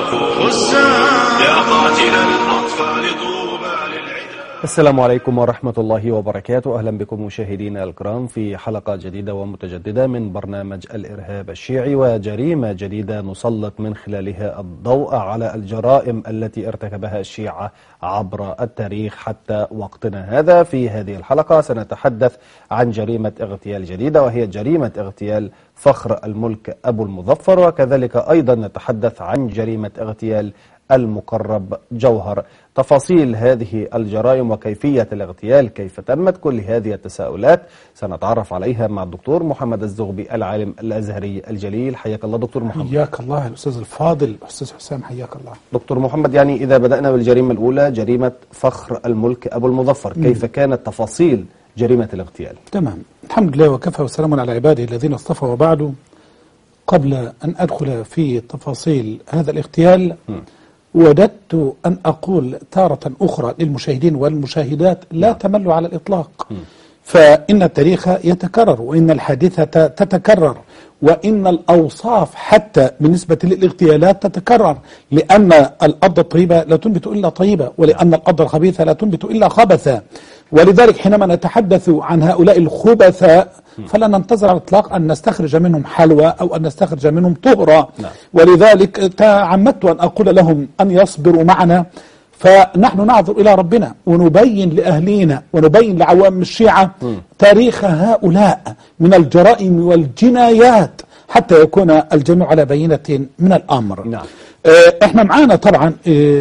يا قاتل الأطفال طوبى للعدا. السلام عليكم ورحمة الله وبركاته. أهلا بكم مشاهدينا الكرام في حلقة جديدة ومتجددة من برنامج الإرهاب الشيعي، وجريمة جديدة نسلط من خلالها الضوء على الجرائم التي ارتكبها الشيعة عبر التاريخ حتى وقتنا هذا. في هذه الحلقة سنتحدث عن جريمة اغتيال جديدة، وهي جريمة اغتيال فخر الملك أبو المظفر، وكذلك أيضا نتحدث عن جريمة اغتيال المقرب جوهر. تفاصيل هذه الجرائم وكيفية الاغتيال كيف تمت، كل هذه التساؤلات سنتعرف عليها مع الدكتور محمد الزغبي العالم الأزهري الجليل. حياك الله دكتور محمد. حياك الله الأستاذ الفاضل أستاذ حسام، حياك الله دكتور محمد. يعني إذا بدأنا بالجريمة الأولى، جريمة فخر الملك أبو المظفر، كيف كانت تفاصيل جريمة الاغتيال؟ تمام، الحمد لله وكفى وسلام على عباده الذين اصطفى. وبعد، قبل أن أدخل في تفاصيل هذا الاغتيال وددت أن أقول تارة أخرى للمشاهدين والمشاهدات لا تملوا على الإطلاق، فإن التاريخ يتكرر وإن الحادثة تتكرر وإن الأوصاف حتى بالنسبة للاغتيالات تتكرر، لأن الأرض الطيبة لا تنبت إلا طيبة، ولأن الأرض الخبيثة لا تنبت إلا خبثا. ولذلك حينما نتحدث عن هؤلاء الخبثاء فلا ننتظر على الإطلاق أن نستخرج منهم حلوى أو أن نستخرج منهم طهرة. ولذلك تعمدت أن أقول لهم أن يصبروا معنا، فنحن نعذر إلى ربنا ونبين لأهلينا ونبين لعوام الشيعة تاريخ هؤلاء من الجرائم والجنايات حتى يكون الجميع على بينة من الأمر. احنا معانا طبعا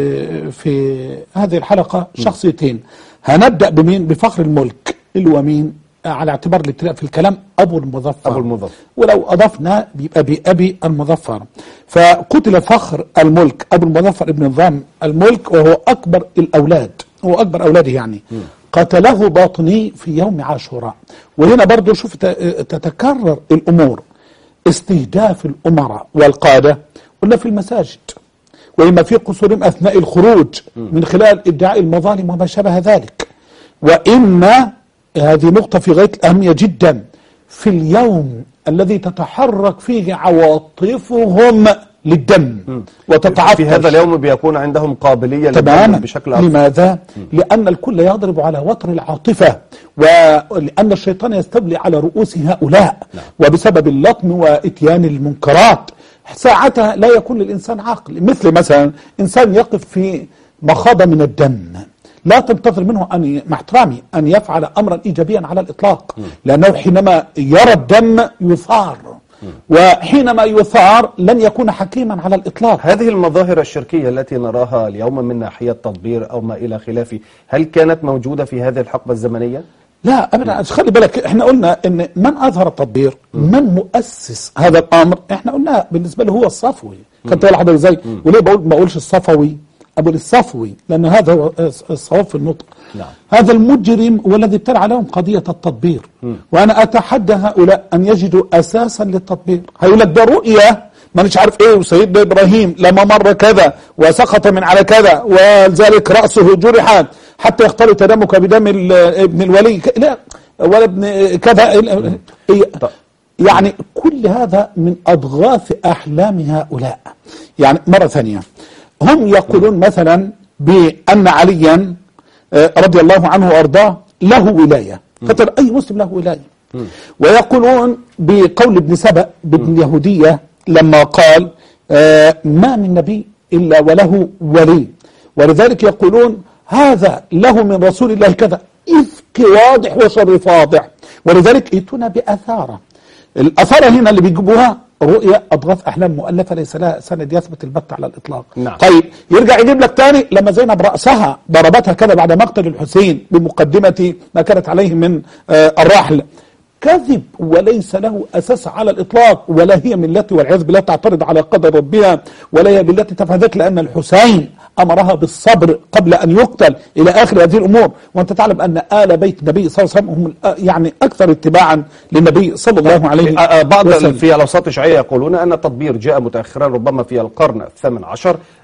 في هذه الحلقة شخصيتين. هنبدأ بمين؟ بفخر الملك، اللي هو مين على اعتبار الابتلاء في الكلام؟ أبو المظفر. ولو أضفنا بيبقى بأبي المظفر. فقتل فخر الملك أبو المظفر ابن نظام الملك، وهو أكبر الأولاد، هو أكبر أولاده يعني. قتله باطني في يوم عاشوراء. وهنا برضو شوف تتكرر الأمور، استهداف الأمراء والقادة ولا في المساجد، وإما في قصورهم أثناء الخروج من خلال إدعاء المظالم وما شابه ذلك، وإما هذه نقطة في غاية الأهمية جدا، في اليوم الذي تتحرك فيه عواطفهم للدم وتتعطش، في هذا اليوم بيكون عندهم قابلية للدم بشكل أكثر. لماذا؟ لأن الكل يضرب على وتر العاطفة، ولأن الشيطان يستولي على رؤوس هؤلاء وبسبب اللطم وإتيان المنكرات. ساعتها لا يكون للإنسان عقل، مثل مثلا إنسان يقف في مخاضة من الدم، لا تنتظر منه مع احترامي أن يفعل أمرا إيجابيا على الإطلاق، لأنه حينما يرى الدم يثار، وحينما يثار لن يكون حكيما على الإطلاق. هذه المظاهر الشركية التي نراها اليوم من ناحية تطبير أو ما إلى خلافه، هل كانت موجودة في هذه الحقبة الزمنية؟ لا أبدا. خلي بالك، احنا قلنا ان من اظهر التطبير، من مؤسس هذا الامر، احنا قلنا بالنسبه له هو الصفوي. خدت بالك حضرتك ازاي؟ وليه ما اقولش الصفوي؟ اقول الصفوي لان هذا هو الصواب في النطق. هذا المجرم والذي ابتلع لهم قضيه التطبير، وانا اتحدى هؤلاء ان يجدوا اساسا للتطبير. هيقول لك ده رؤيه ما مش عارف ايه، وسيدنا ابراهيم لما مر كذا وسقط من على كذا ولذلك راسه جرحت حتى يختلط دمك بدم ابن الولي، لا ولا ابن كذا. يعني كل هذا من أضغاث أحلام هؤلاء. يعني مرة ثانية هم يقولون مثلا بأن عليا رضي الله عنه وأرضاه له ولاية، فترى أي مسلم له ولاية. ويقولون بقول ابن سبأ بابن اليهودية لما قال ما من نبي إلا وله ولي، ولذلك يقولون هذا له من رسول الله كذا، إفك واضح وشر فاضح. ولذلك ائتونا بأثارة. الأثارة هنا اللي بيجيبوها رؤية أضغاث أحلام مؤلفة ليس لها سند يثبت البت على الإطلاق. طيب يرجع يجيب لك تاني لما زينب رأسها ضربتها كذا بعد مقتل الحسين بمقدمة ما كانت عليه من الرحل، كذب وليس له أساس على الإطلاق، ولا هي من التي والعياذ بالله تعترض على قدر ربها، ولا هي بالتي تفعل ذلك، لأن الحسين أمرها بالصبر قبل أن يقتل إلى آخر هذه الأمور. وأنت تعلم أن آل بيت النبي صلى الله عليه وسلم هم يعني أكثر اتباعا للنبي صلى الله عليه وسلم. بعض في الأوساط الشيعية يقولون أن التطبير جاء متأخرا ربما في القرن الثامن عشر،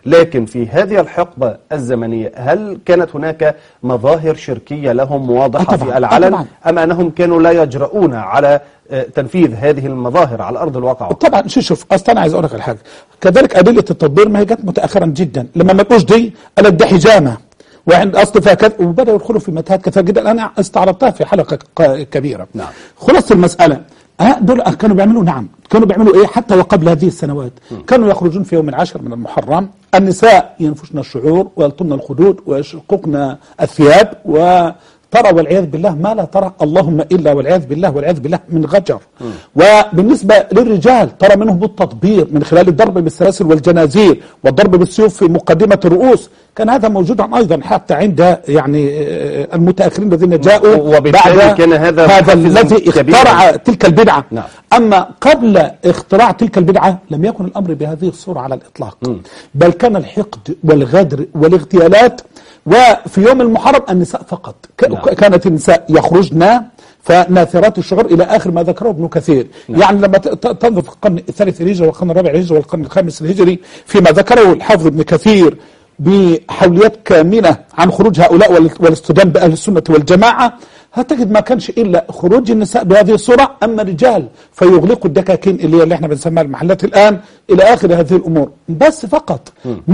لكن في هذه الحقبة الزمنية هل كانت هناك مظاهر شركية لهم واضحة في العلن أم أنهم كانوا لا يجرؤون على تنفيذ هذه المظاهر على أرض الواقع؟ طبعا شوف أصلا أنا عايز أقول لك الحاجة، كذلك أدلة التطبير ما هي جت متأخرا جدا، لما ما تقولش دي قالت ده حجامة وعند أصل فيها كذا، وبدأوا يدخلوا في متاهات كثيرة جدا أنا استعرضتها في حلقة كبيرة. نعم. خلاص المسألة دول كانوا بيعملوا كانوا بيعملوا إيه حتى وقبل هذه السنوات؟ كانوا يخرجون في يوم 10 من المحرم، النساء ينفشن الشعور ويلطمن الخدود ويشققن الثياب وترى والعياذ بالله ما لا ترى اللهم إلا والعياذ بالله من غجر. وبالنسبة للرجال ترى منهم التطبير من خلال الضرب بالسلاسل والجنازير والضرب بالسيوف في مقدمة الرؤوس، كان هذا موجودا أيضا حتى عند يعني المتأخرين الذين جاءوا بعد كان هذا الذي اخترع تلك البدعة. نعم. أما قبل اختراع تلك البدعة لم يكن الأمر بهذه الصورة على الإطلاق، بل كان الحقد والغدر والاغتيالات. وفي يوم المحرم النساء فقط كانت النساء يخرجن فناثرات الشعور إلى آخر ما ذكره ابن كثير. يعني لما تنظر في القرن الثالث الهجري والقرن الرابع الهجري والقرن الخامس الهجري فيما ذكره الحافظ ابن كثير بحوليات كامنة عن خروج هؤلاء والاصطدام بأهل السنة والجماعة، هتجد ما كانش إلا خروج النساء بهذه الصورة، أما الرجال فيغلقوا الدكاكين اللي احنا بنسميها المحلات الآن إلى آخر هذه الأمور بس فقط.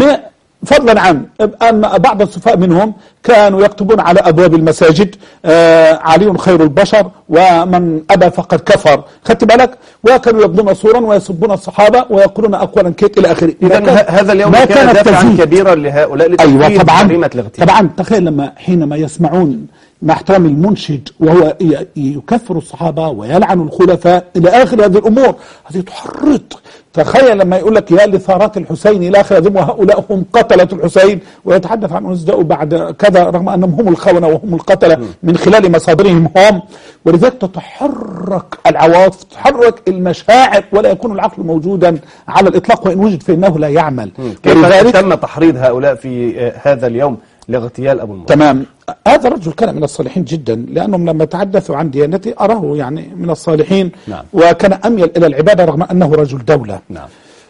فضلا عن أن بعض السفهاء منهم كانوا يكتبون على أبواب المساجد علي خير البشر ومن أبى فقد كفر، خدت بالك؟ وكانوا يبدون صورا ويسبون الصحابة ويقولون أقوالا كيت إلى آخره. هذا اليوم كان دافعا كبيرا لهؤلاء لتنفيذ جريمة الاغتيال. طبعا تخيل حينما يسمعون مع احترام المنشد وهو يكفر الصحابة ويلعن الخلفاء إلى آخر هذه الأمور، هذه تحرض. تخيل لما يقول لك يا لثارات الحسين إلى آخر هذه، وهؤلاء هم قتلة الحسين، ويتحدث عن أنزداء بعد كذا رغم أنهم هم الخونة وهم القتلة من خلال مصادرهم هم. ولذلك تتحرك العواطف، تتحرك المشاعر، ولا يكون العقل موجودا على الإطلاق، وإن وجد فإنه لا يعمل. كيف تم تحريض هؤلاء في هذا اليوم لاغتيال أبو المطلب؟ تمام. هذا الرجل كان من الصالحين جدا، لأنهم لما تحدثوا عن ديانته أراه يعني من الصالحين. نعم. وكان أميل إلى العبادة رغم أنه رجل دولة. نعم.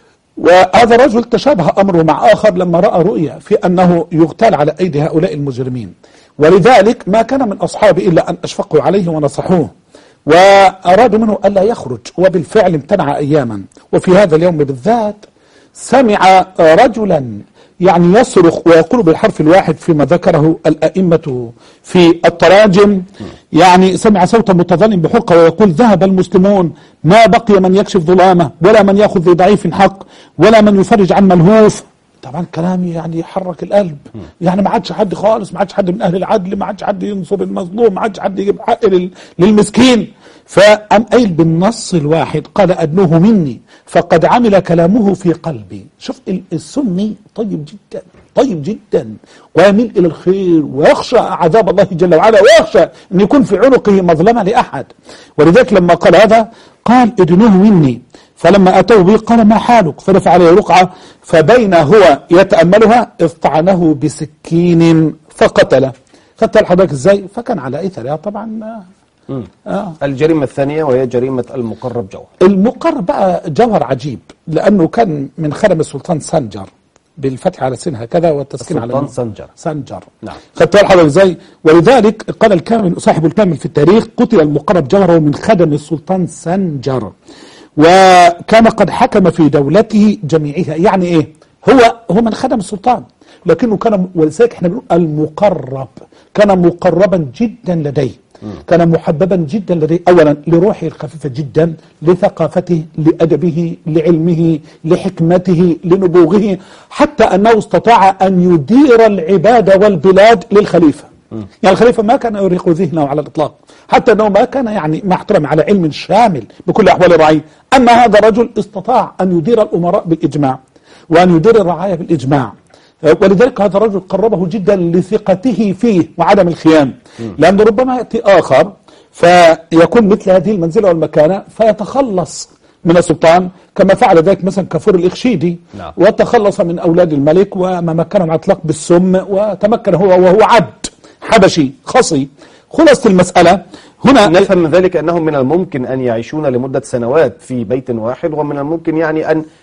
وهذا الرجل تشابه أمره مع آخر لما رأى رؤيا في أنه يغتال على أيدي هؤلاء المجرمين، ولذلك ما كان من أصحابه إلا أن أشفقوا عليه ونصحوه وأرادوا منه ألا يخرج، وبالفعل امتنع أياما. وفي هذا اليوم بالذات سمع رجلا يعني يصرخ ويقول بالحرف الواحد فيما ذكره الأئمة في التراجم، يعني سمع صوتا متظلم بحقه ويقول ذهب المسلمون، ما بقي من يكشف ظلامه ولا من يأخذ لضعيف حق ولا من يفرج عن ملهوف. طبعا كلامي يعني يحرك القلب، يعني ما عادش حد خالص، ما عادش حد من أهل العدل، ما عادش حد ينصر المظلوم، ما عادش حد يجيب حق للمسكين. فأم قايل بالنص الواحد قال أدنوه مني فقد عمل كلامه في قلبي. شوف السني طيب جدا، طيب جدا، ويميل إلى الخير ويخشى عذاب الله جل وعلا ويخشى أن يكون في عنقه مظلمة لأحد. ولذلك لما قال هذا قال ادنوه مني، فلما أتوا به قال ما حالك، فرفع عليه رقعة فبين هو يتأملها اطعنه بسكين فقتله. خدت حضرتك ازاي؟ فكان على اثرها طبعا. الجريمة الثانية وهي جريمة المقرب جوهر. المقرب بقى جوهر عجيب، لأنه كان من خدم السلطان سنجر بالفتح على سين هكذا والتسكين على السلطان سنجر. نعم. خدت حضرتك ازاي؟ ولذلك قال الكامل صاحب الكامل في التاريخ قتل المقرب جوهر من خدم السلطان سنجر، وكان قد حكم في دولته جميعها. يعني ايه؟ هو من خدم السلطان، لكنه كان، ولذلك احنا بنقول المقرب، كان مقربا جدا لديه، كان محببا جدا لديه، اولا لروحه الخفيفه جدا، لثقافته، لادبه، لعلمه، لحكمته، لنبوغه، حتى انه استطاع ان يدير العباد والبلاد للخليفه. يعني الخليفه ما كان يريق ذهنه على الاطلاق، حتى انه ما كان يعني مع احترام على علم شامل بكل احوال الرعيه. اما هذا الرجل استطاع ان يدير الامراء بالاجماع وان يدير الرعايه بالاجماع. ولذلك هذا الرجل قربه جدا لثقته فيه وعدم الخيام، لأنه ربما يأتي آخر فيكون مثل هذه المنزلة والمكانة فيتخلص من السلطان، كما فعل ذلك مثلا كفور الإخشيدي. نعم. وتخلص من أولاد الملك وما مكنهم على الإطلاق بالسم، وتمكن هو وهو عبد حبشي خصي. خلاصة المسألة هنا نفهم من ذلك أنهم من الممكن أن يعيشون لمدة سنوات في بيت واحد، ومن الممكن يعني أن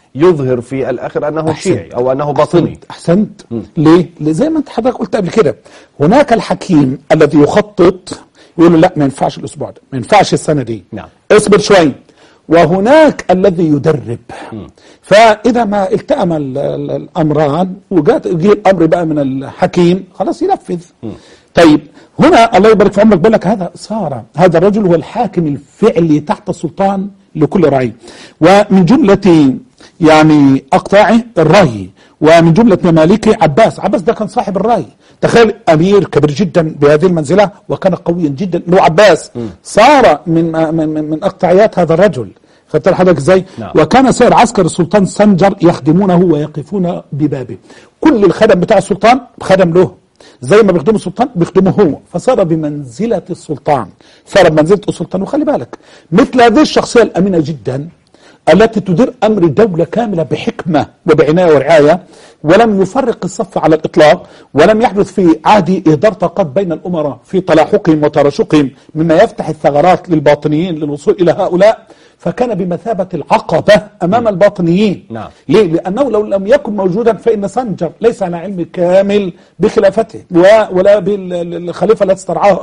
يظهر في الآخر أنه شيعي أو أنه باطني. أحسنت. ليه؟ زي ما أنت حضرتك قلت قبل كده، هناك الحكيم الذي يخطط يقول له لا ما ينفعش الأسبوع ده، ما ينفعش السنة دي، نعم. اصبر شوي. وهناك الذي يدرب. فإذا ما التأم الأمران وجاء الأمر بقى من الحكيم خلاص ينفذ. طيب هنا الله يبارك في عمرك بقول لك هذا الرجل هو الحاكم الفعلي تحت السلطان لكل رعية. ومن جملة يعني أقطاعه الرأي، ومن جملة مماليكه عباس ده كان صاحب الرأي. تخيل أمير كبير جدا بهذه المنزلة وكان قويا جدا له عباس، صار من أقطاعيات هذا الرجل. خدت حضرتك ازاي؟ نعم. وكان سائر عسكر السلطان سنجر يخدمونه ويقفون ببابه. كل الخدم بتاع السلطان خدم له، زي ما بيخدموا السلطان بيخدمه هو، فصار بمنزلة السلطان، وخلي بالك مثل هذه الشخصية الأمينة جدا التي تدير أمر دولة كاملة بحكمة وبعناية ورعاية، ولم يفرق الصف على الإطلاق، ولم يحدث في عهد إهدار طاقات بين الأمراء في تلاحقهم وتراشقهم مما يفتح الثغرات للباطنيين للوصول إلى هؤلاء. فكان بمثابة العقبة أمام الباطنيين. نعم. ليه؟ لأنه لو لم يكن موجودا فإن سنجر ليس على علم كامل بخلافته ولا بالخليفة التي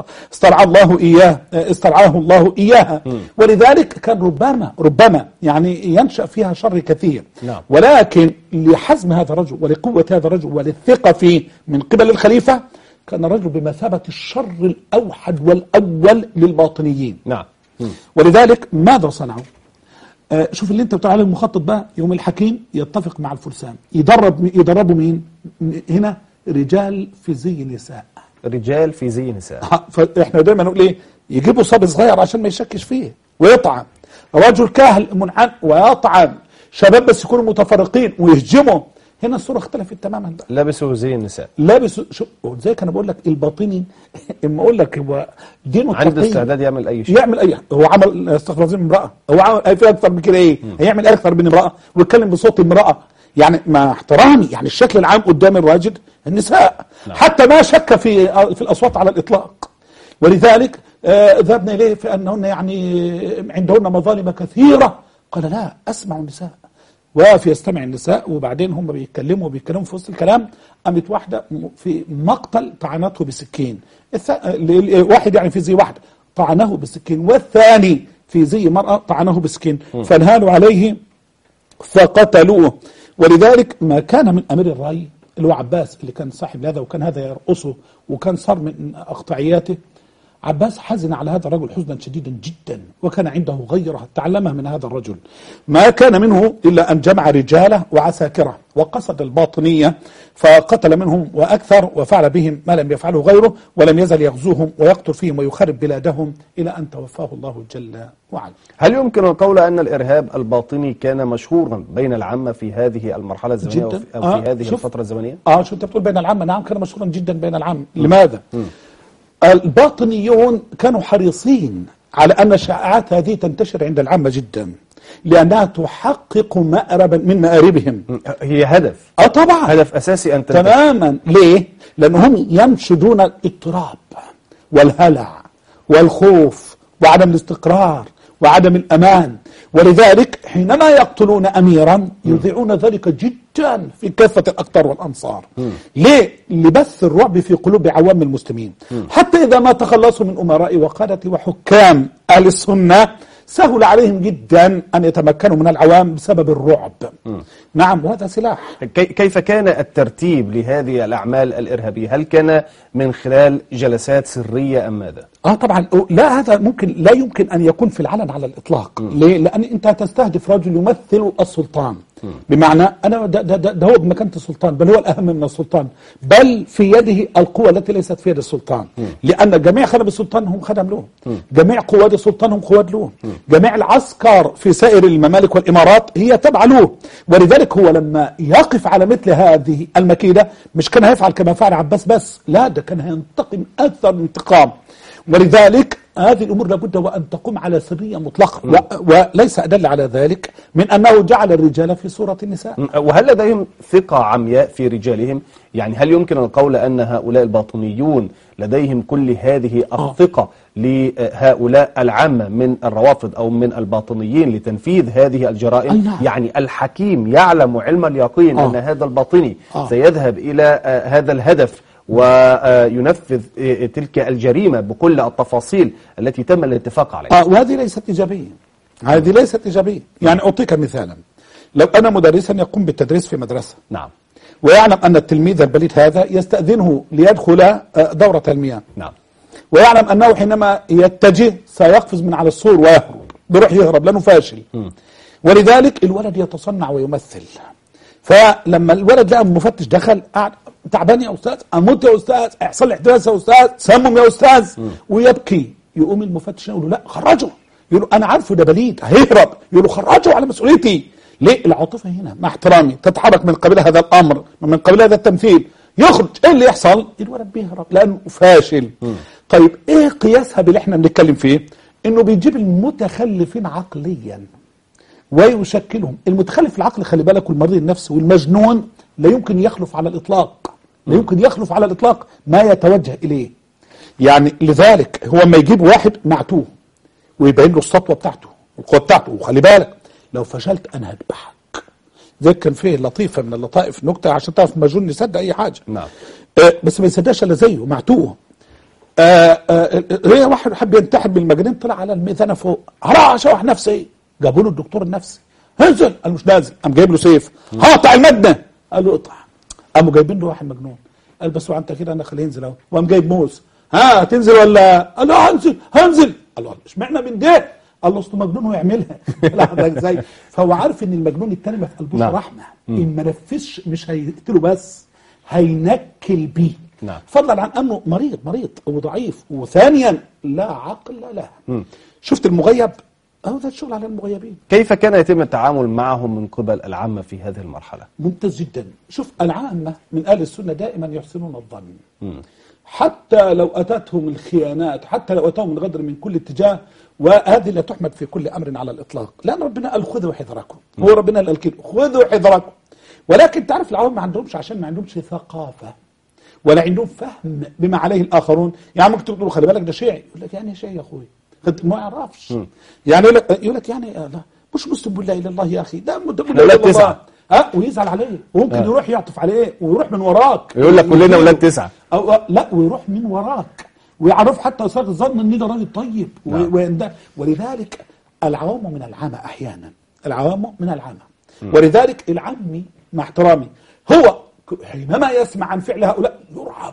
استرعاه الله إياها. ولذلك كان ربما يعني ينشأ فيها شر كثير. نعم. ولكن لحزم هذا الرجل ولقوة هذا الرجل وللثقة فيه من قبل الخليفة كان الرجل بمثابة الشر الأوحد والأول للباطنيين. نعم. ولذلك ماذا صنعوا؟ شوف اللي انت بتقول عليه المخطط بقى، يوم الحكيم يتفق مع الفرسان يدربوا مين؟ هنا رجال في زي نساء. رجال في زي نساء. فاحنا دايما نقول ايه؟ يجيبوا صبي صغير عشان ما يشكش فيه ويطعن، رجل كاهل منعن ويطعن، شباب بس يكونوا متفرقين ويهجموا. هنا الصورة اختلفت تماما بقى. لبسوا زي النساء. شوف زي كان بقول لك الباطني اما اقول لك هو دينه عنده استعداد يعمل اي شيء. هو عمل استغفر الله امرأة، هو عمل في اكثر من كده ايه؟ هيعمل اكثر من امرأة ويتكلم بصوت امرأة. يعني مع احترامي يعني الشكل العام قدام الراجل النساء. نعم. حتى ما شك في الاصوات على الاطلاق. ولذلك ذهبنا اليه في انهن يعني عندهن مظالم كثيرة. قال لا اسمع النساء. وقف يستمع النساء وبعدين هم بيتكلموا في وسط الكلام قامت واحدة في مقتل طعنته بسكين، واحد يعني في زي واحدة طعنه بسكين، والثاني في زي مرأة طعنه بسكين فانهالوا عليه فقتلوه. ولذلك ما كان من أمير الرأي اللي هو عباس اللي كان صاحب هذا وكان هذا يرقصه وكان صار من أقطعياته، عباس حزن على هذا الرجل حزنا شديدا جدا وكان عنده غيرة تعلمها من هذا الرجل. ما كان منه إلا أن جمع رجاله وعساكره وقصد الباطنية فقتل منهم وأكثر وفعل بهم ما لم يفعله غيره، ولم يزل يغزوهم ويقتل فيهم ويخرب بلادهم إلى أن توفاه الله جل وعلا. هل يمكن القول أن الإرهاب الباطني كان مشهورا بين العامة في هذه المرحلة الزمنية أو في هذه الفترة الزمنية؟ شو أنت بتقول بين العامة؟ نعم كان مشهورا جدا بين العامة. لماذا؟ الباطنيون كانوا حريصين على أن الشائعات هذه تنتشر عند العامة جدا لأنها تحقق مأربا من مآربهم. هي هدف طبعا هدف أساسي أن تنتشر. تماما. ليه؟ لأنهم ينشدون الاضطراب والهلع والخوف وعدم الاستقرار وعدم الأمان. ولذلك حينما يقتلون أميرا يذيعون ذلك جدا في كافة الأقطار والأمصار. ليه؟ لبث الرعب في قلوب عوام المسلمين. حتى إذا ما تخلصوا من أمراء وقادة وحكام أهل السنة سهل عليهم جدا أن يتمكنوا من العوام بسبب الرعب. نعم وهذا سلاح. كيف كان الترتيب لهذه الأعمال الإرهابية؟ هل كان من خلال جلسات سرية أم ماذا؟ طبعا لا، هذا لا يمكن أن يكون في العلن على الإطلاق. ليه؟ لأن أنت تستهدف رجل يمثل السلطان. بمعنى أنا ده هو بمكانة السلطان، بل هو الأهم من السلطان، بل في يده القوة التي ليست في يد السلطان. لأن جميع خدم السلطان هم خدم له، جميع قواد السلطان هم قواد له، جميع العسكر في سائر الممالك والإمارات هي تبع له. ولذلك هو لما يقف على مثل هذه المكيدة مش كان هيفعل كما فعل عباس بس، لا ده كان هينتقم أكثر انتقام. ولذلك هذه الأمور لابد وأن تقوم على سرية مطلقة وليس أدل على ذلك من أنه جعل الرجال في صورة النساء. وهل لديهم ثقة عمياء في رجالهم؟ يعني هل يمكن القول أن هؤلاء الباطنيون لديهم كل هذه الثقة لهؤلاء العامة من الروافض أو من الباطنيين لتنفيذ هذه الجرائم؟ نعم. يعني الحكيم يعلم علم اليقين أن هذا الباطني سيذهب إلى هذا الهدف وينفذ تلك الجريمة بكل التفاصيل التي تم الاتفاق عليها. وهذه ليست إيجابية. هذه ليست إيجابية. يعني أعطيك مثالا، لو أنا مدرسا يقوم بالتدريس في مدرسة، نعم، ويعلم أن التلميذ البليد هذا يستأذنه ليدخل دورة المياه، نعم، ويعلم أنه حينما يتجه سيقفز من على السور ويهرب، بيروح يهرب لأنه فاشل. ولذلك الولد يتصنع ويمثل. فلما الولد لقى المفتش دخل، قعد تعبان يا أستاذ، أموت يا أستاذ، يحصل لي احتباس يا أستاذ، سمم يا أستاذ، ويبكي. يقوم المفتش يقول له لا خرجه، يقول له أنا عارفه ده بليد هيهرب، يقول له خرجه على مسؤوليتي. ليه؟ العاطفة هنا مع احترامي تتحرك من قبل هذا الأمر، من قبل هذا التمثيل، يخرج. ايه اللي يحصل؟ الولد بيهرب لأنه فاشل. طيب ايه قياسها باللي احنا بنتكلم فيه؟ انه بيجيب المتخلفين عقليا ويشكلهم. المتخلف العقل خلي بالك، والمريض النفسي والمجنون لا يمكن يخلف على الإطلاق، لا يمكن يخلف على الإطلاق ما يتوجه إليه. يعني لذلك هو ما يجيب واحد معتوه ويبين له السطوة بتاعته والقوة بتاعته، وخلي بالك لو فشلت أنا هذبحك. زي كان فيه لطيفة من اللطائف نكتة عشان تعرف المجنون يصدق أي حاجة. نعم. بس ما يصدقش إلا زيه معتوه. هي واحد حب ينتحر بالمجانين، طلع على الميزانة فوق، هراح شوح نفسي. جابوا له الدكتور النفسي، انزل. قال مش نازل. قام جايب له سيف، هقطع المدنة. قال له اقطع. قاموا جايبين له واحد مجنون، قال بس انت كده انا خليه ينزل اهو. وقام جايب موس، ها تنزل ولا؟ قال له هنزل هنزل. قال له اشمعنى من ده؟ قال له اصله مجنون ويعملها. لا ازاي؟ فهو عارف ان المجنون التاني ما في قلبوش رحمه، ان ما نفذش مش هيقتله بس هينكل بيه. نعم. فضلا عن انه مريض وضعيف، وثانيا لا عقل له. شفت المغيب؟ اهو ده الشغل على المغيبين. كيف كان يتم التعامل معهم من قبل العامة في هذه المرحلة؟ ممتاز جدا. شوف العامة من أهل السنة دائما يحسنون الظن، حتى لو أتتهم الخيانات، حتى لو أتاهم الغدر من كل اتجاه، وهذه لا تحمد في كل أمر على الإطلاق، لأن ربنا قال خذوا حذركم. هو ربنا قال كده خذوا حذركم. ولكن تعرف العوام ما عندهمش، عشان ما عندهمش ثقافة ولا عندهم فهم بما عليه الآخرون. يعني ممكن تقول له خلي بالك ده شيعي، يقول لك يعني شيعي يا أخوي ما يعرفش. يعني يقول لك يعني لا مش مسلم بالله الا الله يا اخي، ده ولاد تسعة. ويزعل عليه، وممكن يروح يعطف عليه ويروح من وراك، يقول لك كلنا ولاد تسعة، او لا ويروح من وراك ويعرف حتى اسرار الظن ان ده راجل طيب. ولذلك العوام من العامة احيانا، العوام من العامة. ولذلك العامي مع احترامي هو حينما يسمع عن فعل هؤلاء يرعب،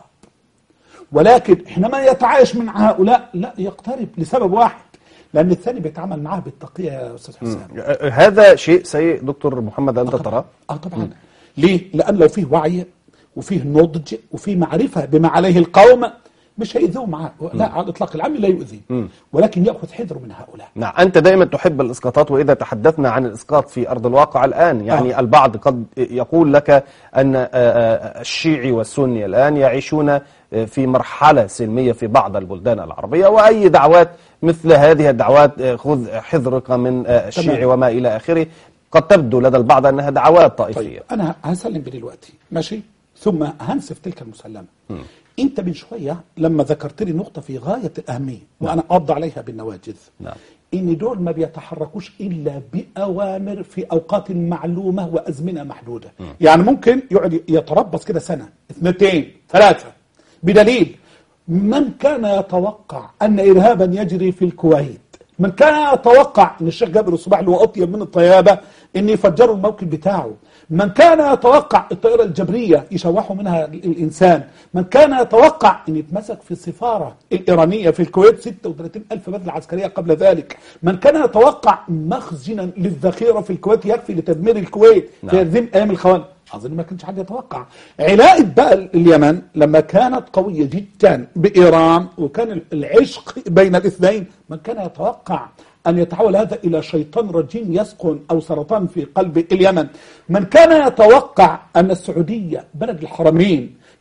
ولكن حينما يتعايش مع هؤلاء لا يقترب، لسبب واحد، لأن الثاني بيتعامل معاه بالتقية يا أستاذ حسام. هذا شيء سيء دكتور محمد أنت تراه؟ طبعا. ليه؟ لأن لو فيه وعي وفيه نضج وفيه معرفة بما عليه القوم مش هيؤذوه معاه. لا على الإطلاق العام لا يؤذي، ولكن يأخذ حذره من هؤلاء. نعم. أنت دائما تحب الإسقاطات، وإذا تحدثنا عن الإسقاط في أرض الواقع الآن يعني البعض قد يقول لك أن الشيعي والسني الآن يعيشون في مرحلة سلمية في بعض البلدان العربية، وأي دعوات مثل هذه الدعوات خذ حذرك من الشيعي وما إلى آخره قد تبدو لدى البعض أنها دعوات طائفية. طيب أنا هسلم بدلوقتي ماشي، ثم هنسف تلك المسلمة. أنت من شوية لما ذكرت لي نقطة في غاية الأهمية وأنا أقض عليها بالنواجذ، إن دول ما بيتحركوش إلا بأوامر في أوقات معلومة وأزمنة محدودة. يعني ممكن يقعد يتربص كده سنة 2 3 بدليل من كان يتوقع أن إرهابا يجري في الكويت، من كان يتوقع أن الشيخ جابر الصباح اللي هو أطيب من الطيابة أن يفجروا الموكب بتاعه، من كان يتوقع الطائرة الجبرية يشوحوا منها الإنسان، من كان يتوقع أن يتمسك في السفارة الإيرانية في الكويت 36,000 بدلة عسكرية قبل ذلك، من كان يتوقع مخزنا للذخيرة في الكويت يكفي لتدمير الكويت في هذه أيام الخوان. أظن ما كانش حد يتوقع. علاقة بقى اليمن لما كانت قوية جدا بإيران وكان العشق بين الاثنين، من كان يتوقع أن يتحول هذا إلى شيطان رجيم يسكن أو سرطان في قلب اليمن، من كان يتوقع أن السعودية بلد الحرمين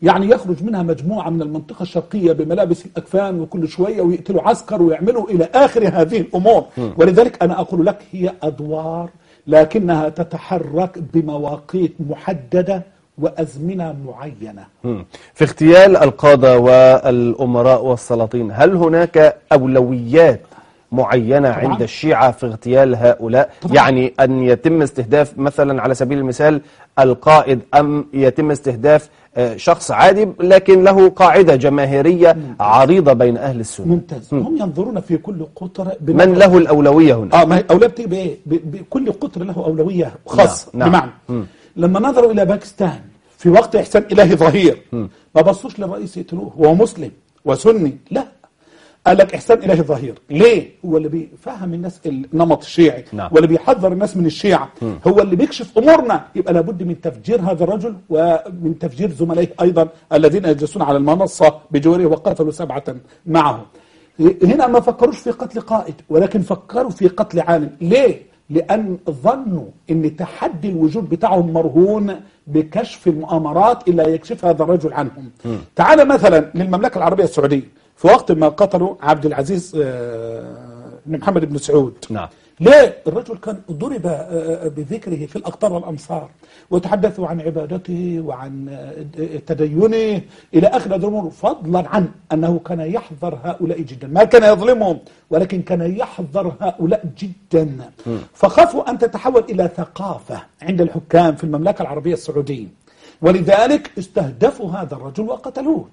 يعني يخرج منها مجموعة من المنطقة الشرقية بملابس الأكفان وكل شوية ويقتلوا عسكر ويعملوا إلى آخر هذه الأمور. ولذلك أنا أقول لك هي أدوار لكنها تتحرك بمواقيت محددة وأزمنة معينة. في اغتيال القادة والأمراء والسلاطين هل هناك أولويات معينة طبعاً. عند الشيعة في اغتيال هؤلاء؟ طبعاً. يعني أن يتم استهداف مثلا على سبيل المثال القائد، أم يتم استهداف شخص عادي لكن له قاعدة جماهيرية عريضة بين أهل السنة؟ ممتاز. هم ينظرون في كل قطر من له الأولوية هنا؟ ما هي أولوية بتيجي بإيه؟ بكل قطر له أولوية خاصة. نعم. بمعنى لما نظروا إلى باكستان في وقت إحسان إلهي ظهير ما بصوش للرئيس يقتلوه هو مسلم وسني، لا، قال لك إحسان إلهي ظهير. ليه؟ هو اللي بيفهم الناس النمط الشيعي. نعم. واللي بيحذر الناس من الشيعة. هو اللي بيكشف أمورنا. يبقى لابد من تفجير هذا الرجل ومن تفجير زملائه أيضا الذين يجلسون على المنصة بجواره وقتلوا 7 معه. هنا ما فكروش في قتل قائد ولكن فكروا في قتل عالم. ليه؟ لأن ظنوا أن تحدي الوجود بتاعهم مرهون بكشف المؤامرات إلا يكشف هذا الرجل عنهم. تعال مثلا للمملكة العربية السعودية في وقت ما قتلوا عبد العزيز بن محمد بن سعود. نعم. ليه؟ الرجل كان ضرب بذكره في الأقطار والأمصار وتحدثوا عن عبادته وعن تدينه إلى آخر الأمور، فضلا عن أنه كان يحذر هؤلاء جدا، ما كان يظلمهم ولكن كان يحذر هؤلاء جدا. فخافوا أن تتحول إلى ثقافة عند الحكام في المملكة العربية السعودية، ولذلك استهدفوا هذا الرجل وقتلوه.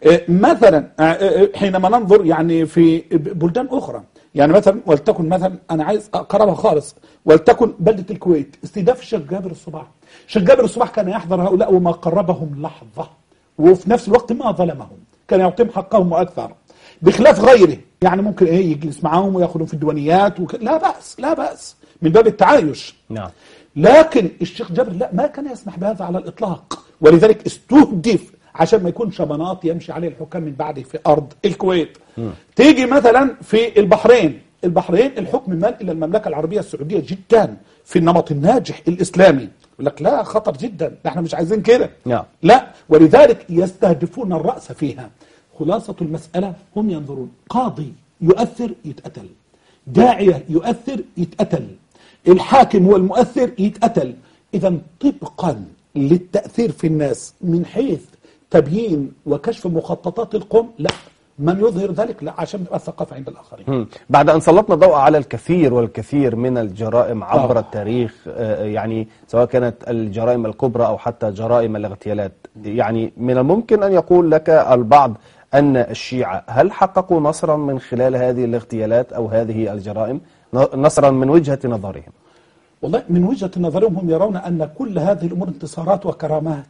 مثلا حينما ننظر يعني في بلدان أخرى، يعني مثلا ولتكن مثلا أنا عايز أقربها خالص، ولتكن بلدة الكويت، استهداف الشيخ جابر الصباح. الشيخ جابر الصباح كان يحضر هؤلاء وما قربهم لحظة، وفي نفس الوقت ما ظلمهم، كان يعطيهم حقهم وأكثر، بخلاف غيره يعني ممكن يجلس معهم ويأخذهم في الديوانيات لا بأس، لا بأس من باب التعايش. نعم. لكن الشيخ جابر لا، ما كان يسمح بهذا على الإطلاق، ولذلك استهدف عشان ما يكون شبنات يمشي عليه الحكام من بعده في أرض الكويت. تيجي مثلا في البحرين الحكم مال إلى المملكة العربية السعودية جدا في النمط الناجح الإسلامي، يقول لك لا خطر جدا، احنا مش عايزين كده. نعم. لا، ولذلك يستهدفون الرأس فيها. خلاصة المسألة هم ينظرون قاضي يؤثر يتقتل، داعية يؤثر يتقتل، الحاكم هو المؤثر يتقتل. إذا طبقا للتأثير في الناس من حيث تبيين وكشف مخططات القوم، لا، من يظهر ذلك لا، عشان تبقى الثقافة عند الآخرين. بعد أن سلطنا الضوء على الكثير والكثير من الجرائم عبر التاريخ، يعني سواء كانت الجرائم الكبرى أو حتى جرائم الاغتيالات، يعني من الممكن أن يقول لك البعض أن الشيعة هل حققوا نصرا من خلال هذه الاغتيالات أو هذه الجرائم، نصرا من وجهة نظرهم؟ والله من وجهة نظرهم هم يرون أن كل هذه الأمور انتصارات وكرامات.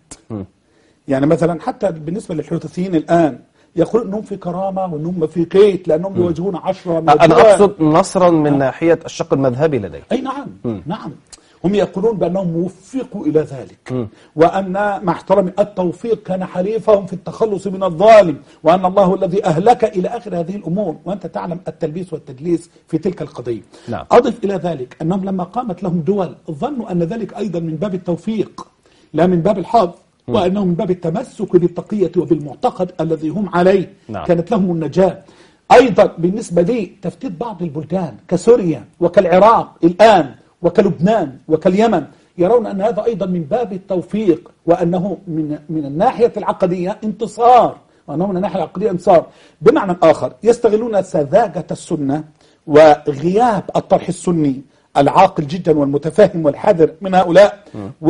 يعني مثلا حتى بالنسبة للحوثيين الآن يقولون أنهم في كرامة وأنهم في كيت لأنهم يواجهون 10 من أنا أقصد نصرا من ناحية الشق المذهبي لديه. أي نعم. نعم، هم يقولون بأنهم وفقوا إلى ذلك، وأن مع احترام التوفيق كان حليفهم في التخلص من الظالم، وأن الله الذي أهلك إلى آخر هذه الأمور، وأنت تعلم التلبيس والتدليس في تلك القضية. نعم. أضف إلى ذلك أنهم لما قامت لهم دول ظنوا أن ذلك أيضا من باب التوفيق لا من باب الحظ، وأنه من باب التمسك بالتقية وبالمعتقد الذي هم عليه. نعم. كانت لهم النجاة. أيضا بالنسبة لي تفتيت بعض البلدان كسوريا وكالعراق الآن وكلبنان وكاليمن، يرون أن هذا أيضا من باب التوفيق، وأنه من الناحية العقدية انتصار، وأنه من الناحية العقدية انتصار. بمعنى آخر يستغلون سذاجة السنة وغياب الطرح السني العاقل جدا والمتفاهم والحذر من هؤلاء،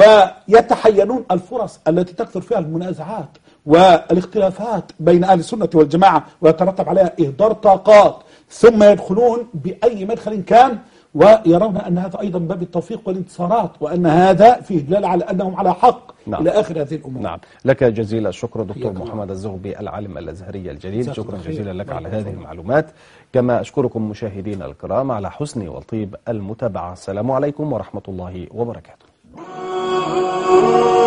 ويتحينون الفرص التي تكثر فيها المنازعات والاختلافات بين أهل السنة والجماعة ويترتب عليها إهدار طاقات، ثم يدخلون بأي مدخل كان، ويرون أن هذا أيضا من باب التوفيق والانتصارات، وأن هذا فيه دلالة على أنهم على حق. نعم. إلى آخر هذه الأمور. نعم. لك جزيل الشكر دكتور محمد الزغبي العالم الأزهري الجليل، شكرا جزيلا لك على هذه المعلومات. كما أشكركم مشاهدينا الكرام على حسن وطيب المتابعة. السلام عليكم ورحمة الله وبركاته.